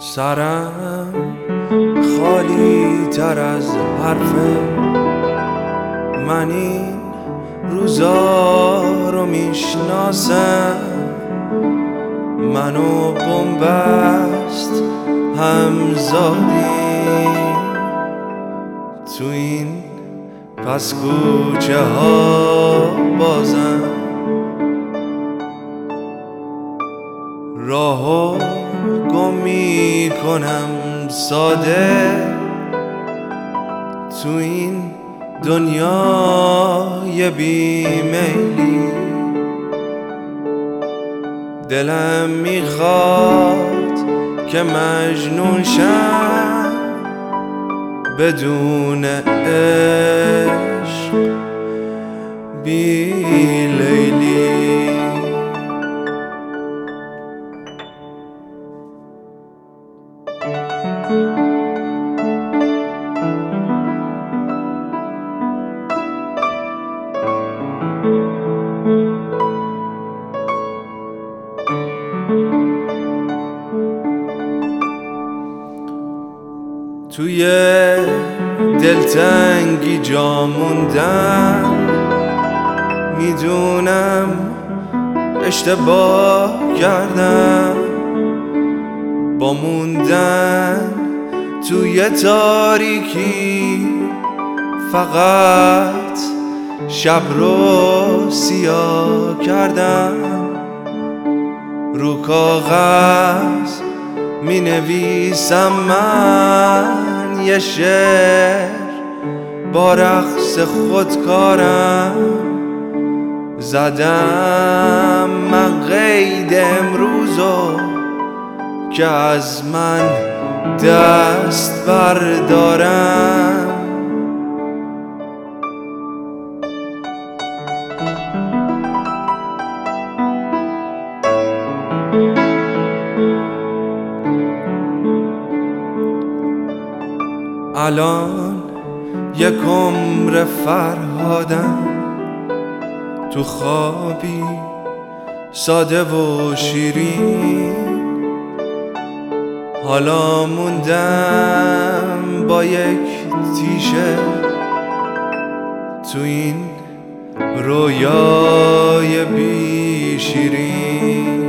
سرم خالی تر از حرفه، من این روزا رو میشناسم. منو بنبست هم زادیم تو این پس کوچه ها، بازم راهو گم میکنم ساده تو این دنیای بیمیلی. دلم میخواد که مجنون شم بدون عشق بی لیلی. توی دلتنگی جا موندم، میدونم اشتباه کردم با موندن توی تاریکی. فقط شب رو سیاه کردم، رو کاغذ می نویسم من یه شعر با رقص خودکارم. زدم من قید امروزو که از من دست بردارم. الان یک عمر فرهادم تو خوابی ساده و شیرین. حالا موندم با یک تیشه تو این رویای بی شیرین.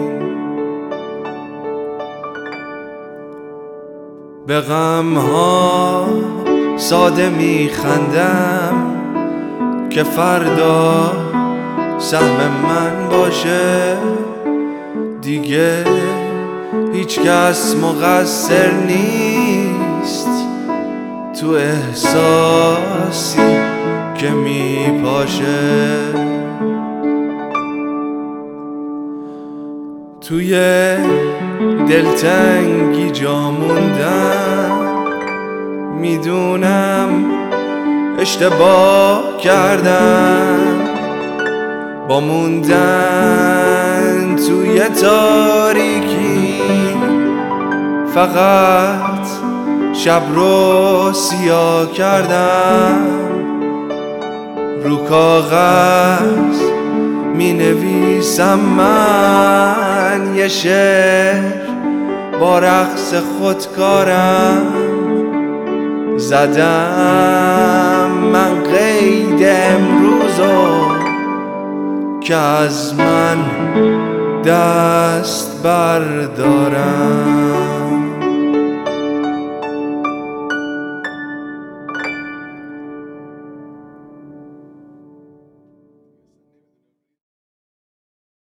به غمها ساده میخندم که فردا سهم من باشه. دیگه هیچ کس مقصر نیست تو احساسی که میپاشه. توی دلتنگی جا موندم، میدونم اشتباه کردم با موندن توی تاریکی. فقط شب رو سیاه کردم، رو کاغذ می نویسم من یه شعر با رقص خودکارم. زدم من قید امروزو که از من دست بردارم.